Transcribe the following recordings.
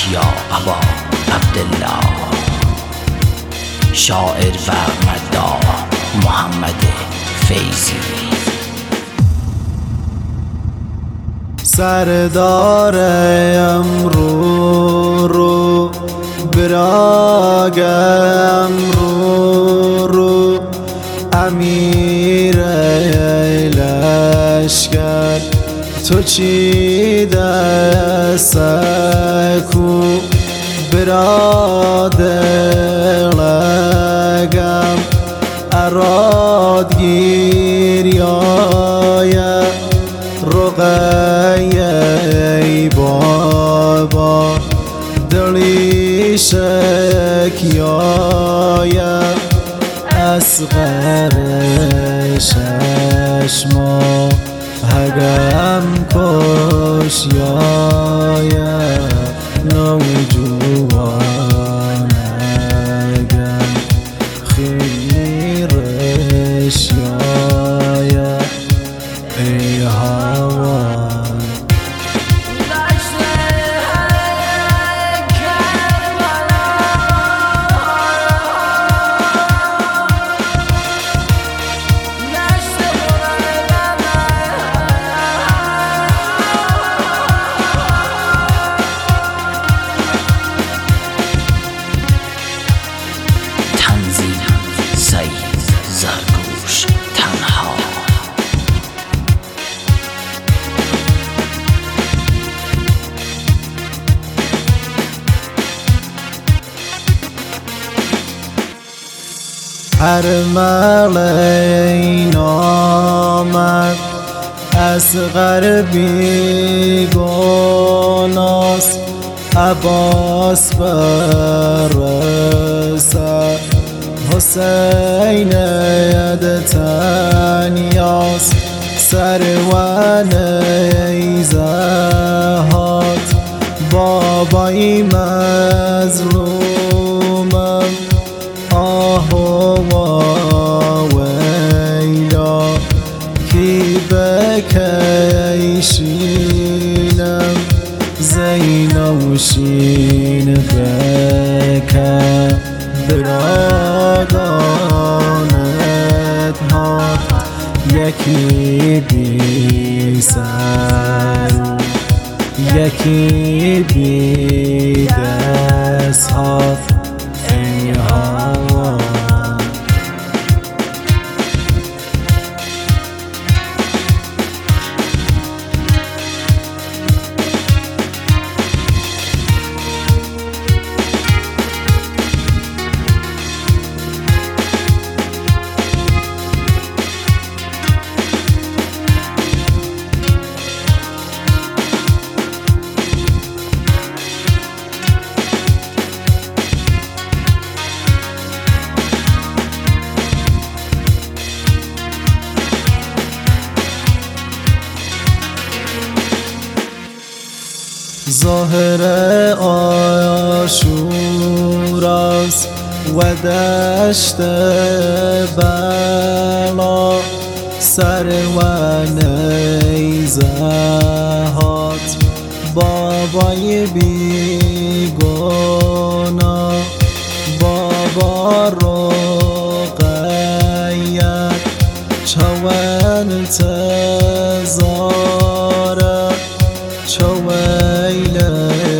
یا ابا عبدالله، شاعر و مداح محمد فیضی. سردار امرو رو براگ امرو رو، امیر لشکر تو چی دستکو، برادرگم اراد گیریای رقیه ای بابا، دلی شکیای اصغر ششما هگم کشیای نوجوانگم خیلی رشیای ای هوا. زرگوش تنها. هر ملعین آمد اصغر بیگناست، عباس برسد حسین ید تنیاس، سروان ایزهات بابای مظلومم، آه و ویلا کی بکیشینم، زینوشین بکن برادانت ها، یکی بی سر یکی بی دست ها ای هوا. ظاهر آشوراست و دشت بلا، سروان ایزهات بابای بیگنا، بابا رقیت چوان تزاره، چویل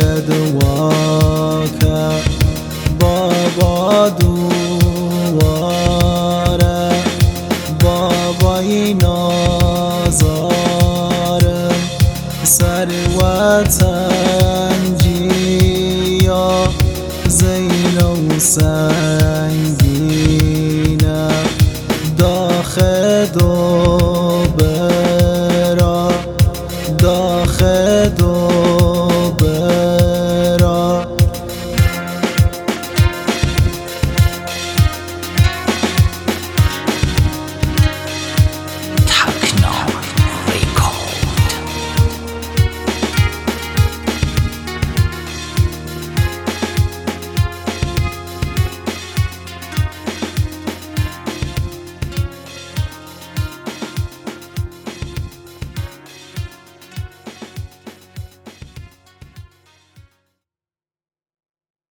دواکه بابا دواره، بابای نازاره سروتن جیا زین و